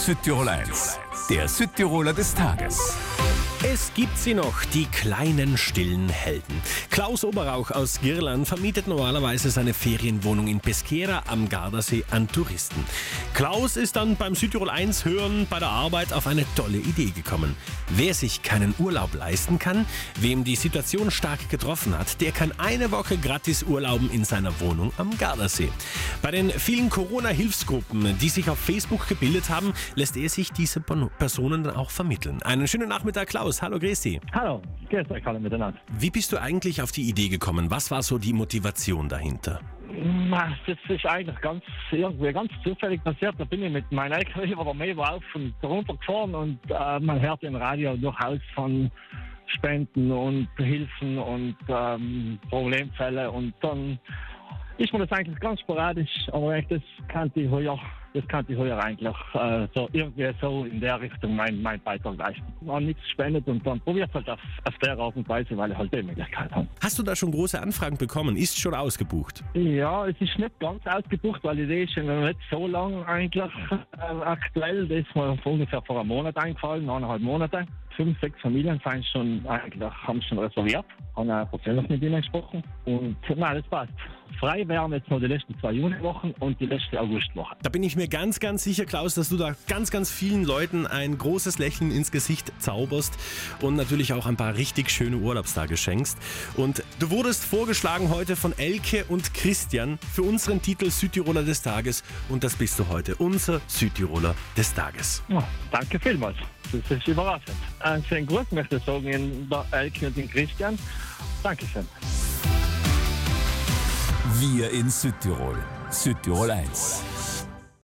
Südtirol 1, der Südtiroler des Tages. Es gibt sie noch, die kleinen stillen Helden. Klaus Oberrauch aus Girland vermietet normalerweise seine Ferienwohnung in Pesquera am Gardasee an Touristen. Klaus ist dann beim Südtirol 1 Hören bei der Arbeit auf eine tolle Idee gekommen. Wer sich keinen Urlaub leisten kann, wem die Situation stark getroffen hat, der kann eine Woche gratis urlauben in seiner Wohnung am Gardasee. Bei den vielen Corona-Hilfsgruppen, die sich auf Facebook gebildet haben, lässt er sich diese Personen dann auch vermitteln. Einen schönen Nachmittag, Klaus. Hallo, grüß dich. Hallo, grüß euch alle miteinander. Wie bist du eigentlich auf die Idee gekommen? Was war so die Motivation dahinter? Das ist eigentlich ganz zufällig passiert. Da bin ich mit meinem LKW über der Mewe auf und runter gefahren und man hört im Radio durchaus von Spenden und Hilfen und Problemfälle und dann ist mir das eigentlich ganz sporadisch, aber das kannte ich heuer eigentlich so irgendwie so in der Richtung mein Beitrag leisten. Man hat nichts spendet und dann probiert halt auf der Art und Weise, weil ich halt die Möglichkeit habe. Hast du da schon große Anfragen bekommen? Ist schon ausgebucht? Ja, es ist nicht ganz ausgebucht, weil die Idee ist schon nicht so lang eigentlich aktuell. Das ist mir ungefähr vor einem Monat eingefallen, 1,5 Monate. 5, 6 Familien haben schon reserviert, haben auch persönlich mit ihnen gesprochen und nein, das passt. Frei wären jetzt noch die letzten 2 Juniwochen und die letzte Augustwoche. Da bin ich mir ganz, ganz sicher, Klaus, dass du da ganz, ganz vielen Leuten ein großes Lächeln ins Gesicht zauberst und natürlich auch ein paar richtig schöne Urlaubstage schenkst. Und du wurdest vorgeschlagen heute von Elke und Christian für unseren Titel Südtiroler des Tages und das bist du heute, unser Südtiroler des Tages. Ja, danke vielmals. Das ist überraschend. Einen schönen Gruß möchte ich sagen in der Elke und den Christian. Dankeschön. Wir in Südtirol. Südtirol 1.